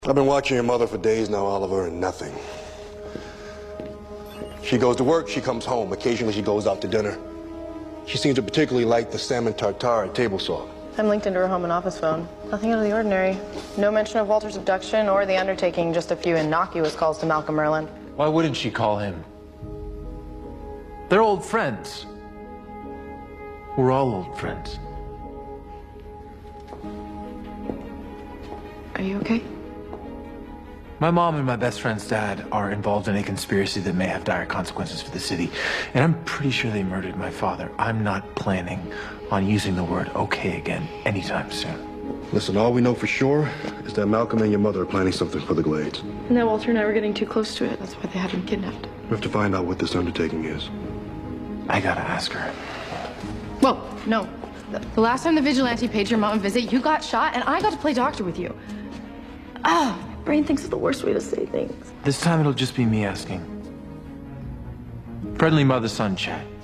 I've been watching your mother for days now, Oliver, and nothing. She goes to work, she comes home. Occasionally she goes out to dinner. She seems to particularly like the salmon tartare at table salt. I'm linked into her home and office phone. Nothing out of the ordinary. No mention of Walter's abduction or the undertaking, just a few innocuous calls to Malcolm Merlin. Why wouldn't she call him? They're old friends. We're all old friends. Are you okay? My mom and my best friend's dad are involved in a conspiracy that may have dire consequences for the city. And I'm pretty sure they murdered my father. I'm not planning on using the word okay again anytime soon. Listen, all we know for sure is that Malcolm and your mother are planning something for the Glades. And that Walter and I were getting too close to it. That's why they had him kidnapped. We have to find out what this undertaking is. I gotta ask her. Well, no. The last time the vigilante paid your mom a visit, you got shot, and I got to play doctor with you. Ah, my brain thinks it's the worst way to say things. This time it'll just be me asking. Friendly mother-son chat.